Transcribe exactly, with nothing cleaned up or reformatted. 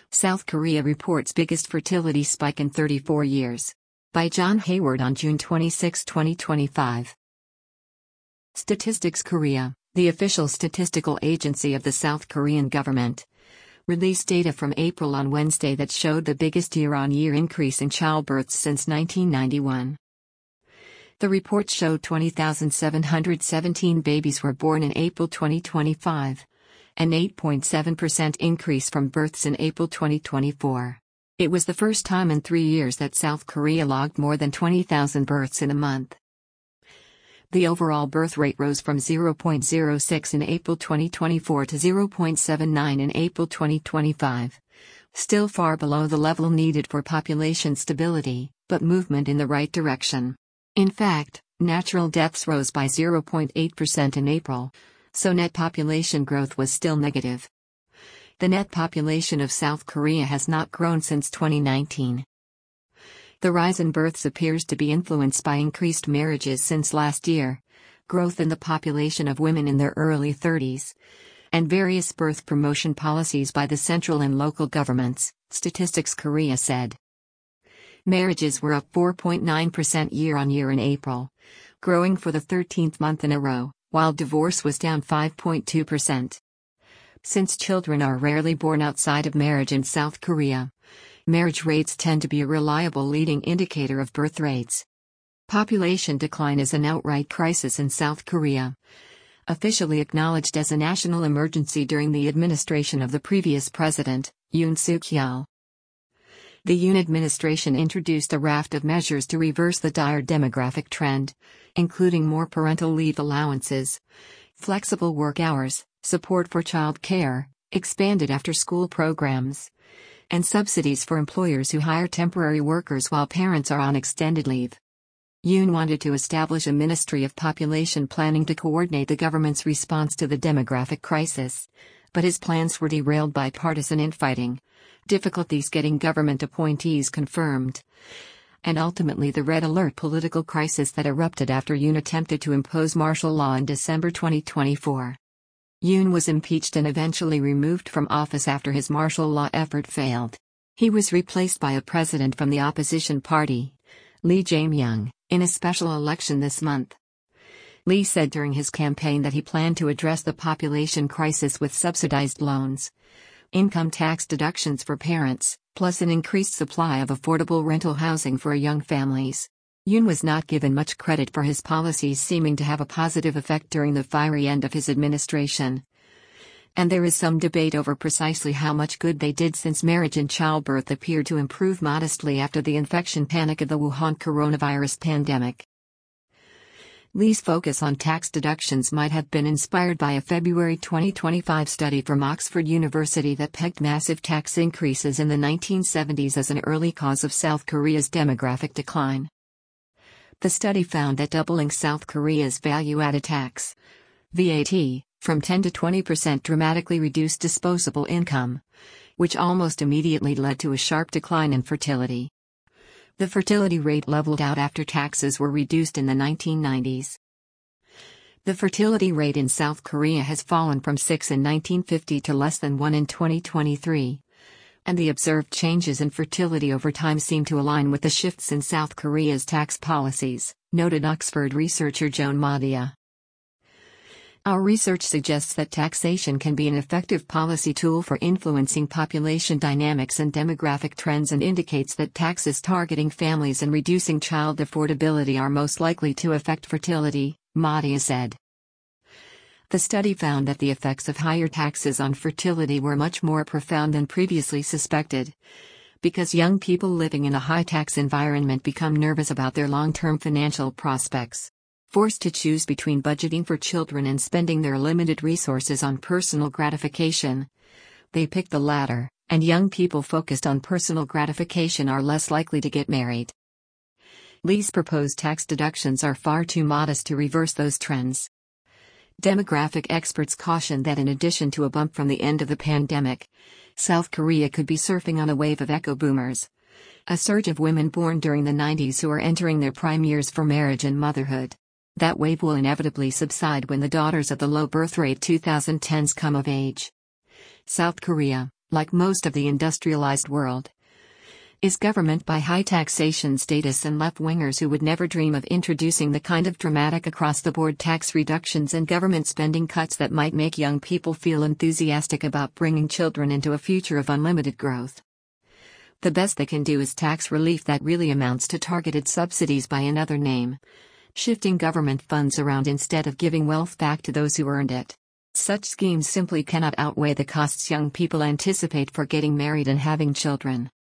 South Korea reports biggest fertility spike in thirty-four years. By John Hayward on June twenty-sixth, twenty twenty-five. Statistics Korea, the official statistical agency of the South Korean government, released data from April on Wednesday that showed the biggest year-on-year increase in childbirths since nineteen ninety-one. The report showed twenty thousand seven hundred seventeen babies were born in April twenty twenty-five, an eight point seven percent increase from births in April twenty twenty-four. It was the first time in three years that South Korea logged more than twenty thousand births in a month. The overall birth rate rose from zero point zero six in April twenty twenty-four to zero point seven nine in April twenty twenty-five. Still far below the level needed for population stability, but movement in the right direction. In fact, natural deaths rose by zero point eight percent in April, so net population growth was still negative. The net population of South Korea has not grown since twenty nineteen. The rise in births appears to be influenced by increased marriages since last year, growth in the population of women in their early thirties, and various birth promotion policies by the central and local governments, Statistics Korea said. Marriages were up four point nine percent year-on-year in April, growing for the thirteenth month in a row, while divorce was down five point two percent. Since children are rarely born outside of marriage in South Korea, marriage rates tend to be a reliable leading indicator of birth rates. Population decline is an outright crisis in South Korea, officially acknowledged as a national emergency during the administration of the previous president, Yoon Suk-yeol. The Yoon administration introduced a raft of measures to reverse the dire demographic trend, including more parental leave allowances, flexible work hours, support for child care, expanded after-school programs, and subsidies for employers who hire temporary workers while parents are on extended leave. Yoon wanted to establish a Ministry of Population Planning to coordinate the government's response to the demographic crisis, but his plans were derailed by partisan infighting, difficulties getting government appointees confirmed, and ultimately the red alert political crisis that erupted after Yoon attempted to impose martial law in December twenty twenty-four. Yoon was impeached and eventually removed from office after his martial law effort failed. He was replaced by a president from the opposition party, Lee Jae-myung, in a special election this month. Lee said during his campaign that he planned to address the population crisis with subsidized loans, income tax deductions for parents, plus an increased supply of affordable rental housing for young families. Yoon was not given much credit for his policies seeming to have a positive effect during the fiery end of his administration. And there is some debate over precisely how much good they did, since marriage and childbirth appeared to improve modestly after the infection panic of the Wuhan coronavirus pandemic. Lee's focus on tax deductions might have been inspired by a February twenty twenty-five study from Oxford University that pegged massive tax increases in the nineteen seventies as an early cause of South Korea's demographic decline. The study found that doubling South Korea's value-added tax, V A T, from ten to twenty percent dramatically reduced disposable income, which almost immediately led to a sharp decline in fertility. The fertility rate leveled out after taxes were reduced in the nineteen nineties. The fertility rate in South Korea has fallen from six in nineteen fifty to less than one in twenty twenty-three. And the observed changes in fertility over time seem to align with the shifts in South Korea's tax policies, noted Oxford researcher Joan Madia. Our research suggests that taxation can be an effective policy tool for influencing population dynamics and demographic trends, and indicates that taxes targeting families and reducing child affordability are most likely to affect fertility, Madia said. The study found that the effects of higher taxes on fertility were much more profound than previously suspected, because young people living in a high-tax environment become nervous about their long-term financial prospects. Forced to choose between budgeting for children and spending their limited resources on personal gratification, they pick the latter, and young people focused on personal gratification are less likely to get married. Lee's proposed tax deductions are far too modest to reverse those trends. Demographic experts caution that in addition to a bump from the end of the pandemic, South Korea could be surfing on a wave of eco-boomers, a surge of women born during the nineties who are entering their prime years for marriage and motherhood. That wave will inevitably subside when the daughters of the low birth rate twenty tens come of age. South Korea, like most of the industrialized world, is government by high taxation status and left-wingers who would never dream of introducing the kind of dramatic across-the-board tax reductions and government spending cuts that might make young people feel enthusiastic about bringing children into a future of unlimited growth. The best they can do is tax relief that really amounts to targeted subsidies by another name, shifting government funds around instead of giving wealth back to those who earned it. Such schemes simply cannot outweigh the costs young people anticipate for getting married and having children.